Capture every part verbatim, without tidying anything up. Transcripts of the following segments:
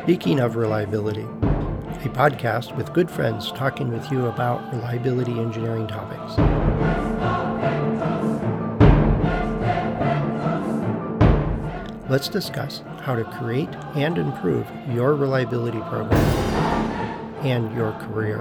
Speaking of Reliability, a podcast with good friends talking with you about reliability engineering topics. Let's discuss how to create and improve your reliability program and your career.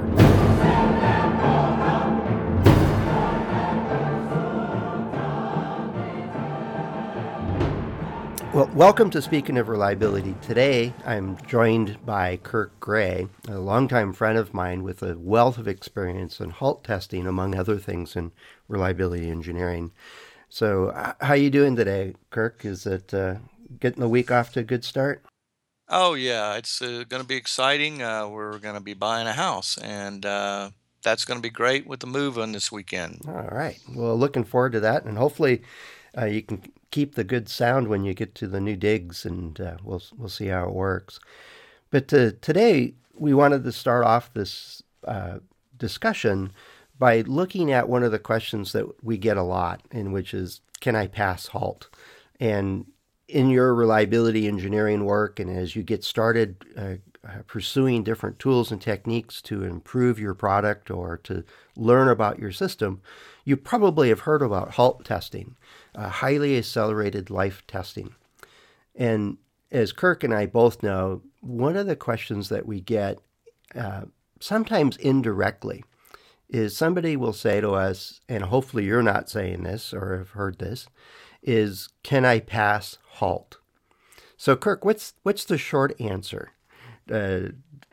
Well, welcome to Speaking of Reliability. Today, I'm joined by Kirk Gray, a longtime friend of mine with a wealth of experience in halt testing, among other things in reliability engineering. So, uh, how you doing today, Kirk? Is it uh, getting the week off to a good start? Oh yeah, it's uh, going to be exciting. Uh, we're going to be buying a house, and uh, that's going to be great with the move on this weekend. All right. Well, looking forward to that, and hopefully uh, you can keep the good sound when you get to the new digs, and uh, we'll we'll see how it works. But uh, today we wanted to start off this uh, discussion by looking at one of the questions that we get a lot, in which is, can I pass halt? And in your reliability engineering work, and as you get started uh, uh, pursuing different tools and techniques to improve your product or to learn about your system, you probably have heard about halt testing, uh, highly accelerated life testing. And as Kirk and I both know, one of the questions that we get, uh, sometimes indirectly, is somebody will say to us, and hopefully you're not saying this or have heard this, is, can I pass halt? So, Kirk, what's what's the short answer uh,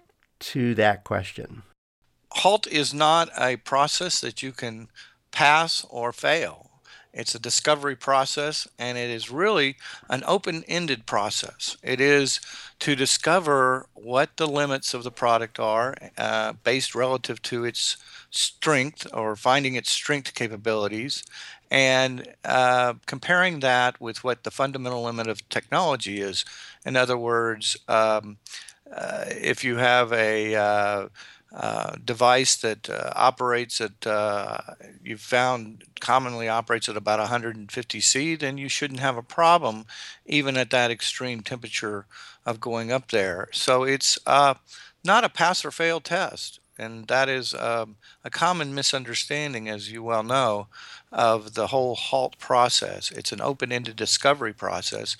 to that question? Halt is not a process that you can pass or fail. It's a discovery process, and it is really an open-ended process. It is to discover what the limits of the product are uh, based relative to its strength or finding its strength capabilities and uh, comparing that with what the fundamental limit of technology is. In other words, um, uh, if you have a uh, uh, device that uh, operates at, uh, you've found commonly operates at about one hundred fifty C, then you shouldn't have a problem even at that extreme temperature of going up there. So it's uh, not a pass or fail test. And that is um, a common misunderstanding, as you well know, of the whole halt process. It's an open ended discovery process.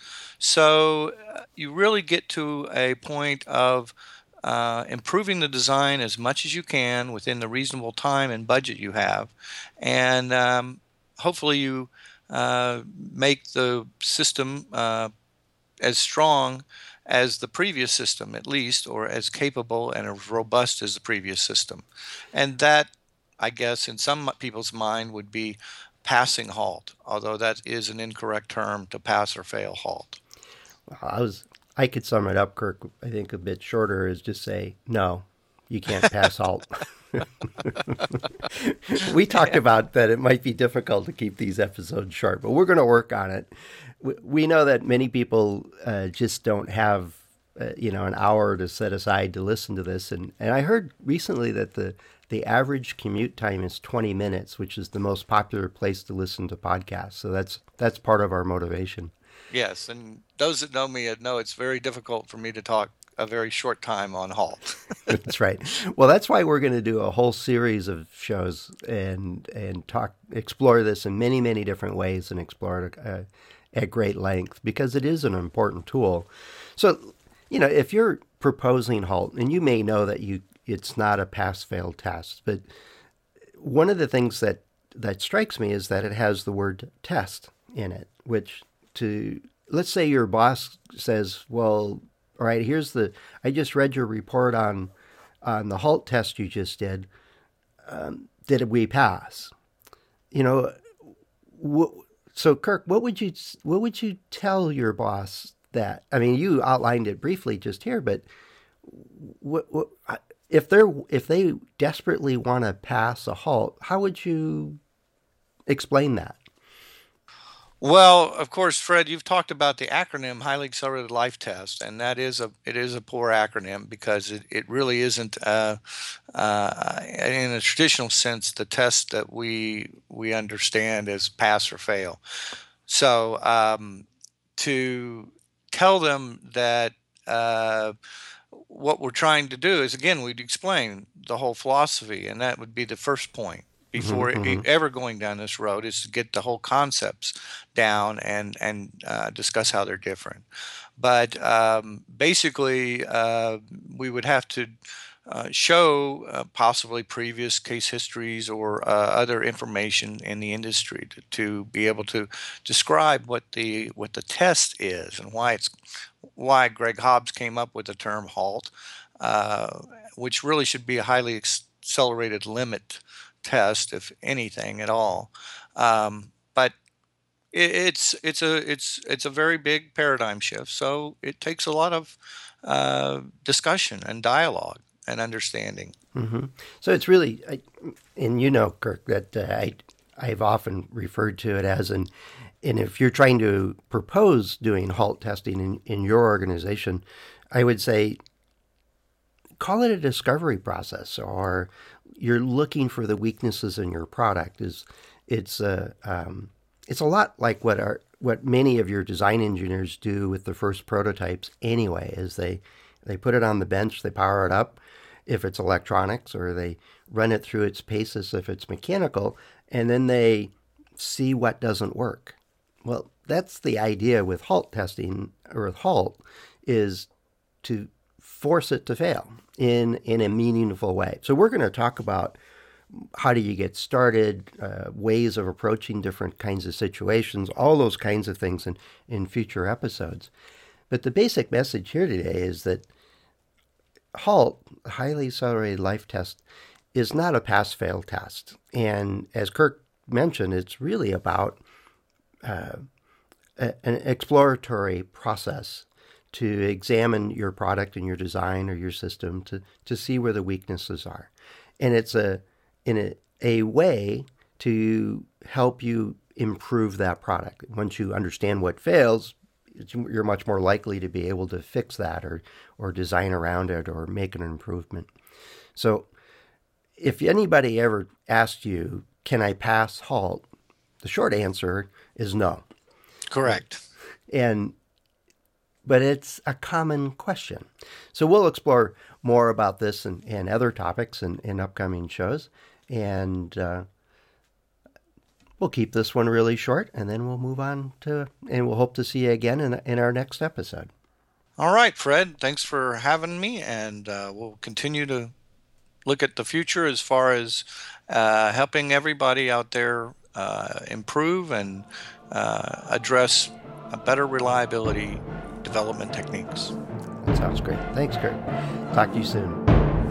So uh, you really get to a point of uh, improving the design as much as you can within the reasonable time and budget you have. And um, hopefully you uh, make the system uh, as strong as the previous system, at least, or as capable and as robust as the previous system. And that, I guess, in some people's mind would be passing halt, although that is an incorrect term to pass or fail halt. I was I could sum it up, Kirk. I think a bit shorter is just say no. You can't pass halt. We talked about that it might be difficult to keep these episodes short, but we're going to work on it. We know that many people uh, just don't have, uh, you know, an hour to set aside to listen to this. And, and I heard recently that the, the average commute time is twenty minutes, which is the most popular place to listen to podcasts. So that's that's part of our motivation. Yes, and those that know me know it's very difficult for me to talk a very short time on halt. That's right. Well, that's why we're going to do a whole series of shows and and talk, explore this in many, many different ways and explore it uh, at great length because it is an important tool. So, you know, if you're proposing halt, and you may know that you it's not a pass-fail test, but one of the things that that strikes me is that it has the word test in it, which to let's say your boss says, well, all right, here's the, I just read your report on on the halt test you just did. Um, did we pass? You know, wh- so Kirk, what would you what would you tell your boss that? I mean, you outlined it briefly just here, but what, what if they're if they desperately want to pass a halt? How would you explain that? Well, of course, Fred, you've talked about the acronym Highly Accelerated Life Test, and that is a it is a poor acronym because it, it really isn't uh, uh, in a traditional sense the test that we we understand as pass or fail. So um, to tell them that uh, what we're trying to do is, again, we'd explain the whole philosophy, and that would be the first point before Mm-hmm. e- ever going down this road, is to get the whole concepts down and and uh, discuss how they're different. But um, basically, uh, we would have to uh, show uh, possibly previous case histories or uh, other information in the industry to, to be able to describe what the what the test is and why it's why Greg Hobbs came up with the term HALT, uh, which really should be a highly accelerated limit test, if anything at all. Um, but it, it's it's a it's it's a very big paradigm shift. So it takes a lot of uh, discussion and dialogue and understanding. Mm-hmm. So it's really, I, and you know, Kirk, that uh, I I've often referred to it as an, and if you're trying to propose doing HALT testing in, in your organization, I would say call it a discovery process, or you're looking for the weaknesses in your product. Is it's a um, it's a lot like what our what many of your design engineers do with the first prototypes anyway. Is they they put it on the bench, they power it up if it's electronics, or they run it through its paces if it's mechanical, and then they see what doesn't work. Well, that's the idea with HALT testing, or with HALT, is to force it to fail in, in a meaningful way. So we're going to talk about how do you get started, uh, ways of approaching different kinds of situations, all those kinds of things in, in future episodes. But the basic message here today is that HALT, Highly Accelerated Life Test, is not a pass-fail test. And as Kirk mentioned, it's really about uh, a, an exploratory process to examine your product and your design or your system to, to see where the weaknesses are. And it's a in a, a way to help you improve that product. Once you understand what fails, you're much more likely to be able to fix that or, or design around it or make an improvement. So if anybody ever asked you, can I pass HALT? The short answer is no. Correct. And but it's a common question. So we'll explore more about this and, and other topics in, in upcoming shows. And uh, we'll keep this one really short, and then we'll move on to, and we'll hope to see you again in, in our next episode. All right, Fred, thanks for having me, and uh, we'll continue to look at the future as far as uh, helping everybody out there uh, improve and uh, address a better reliability development techniques. That sounds great. Thanks, Kurt. Talk to you soon.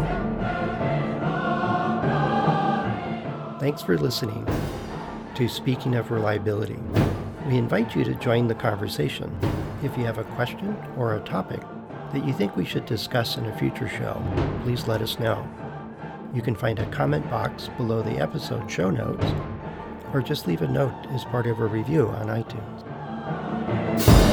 Thanks for listening to Speaking of Reliability. We invite you to join the conversation. If you have a question or a topic that you think we should discuss in a future show, please let us know. You can find a comment box below the episode show notes, or just leave a note as part of a review on iTunes.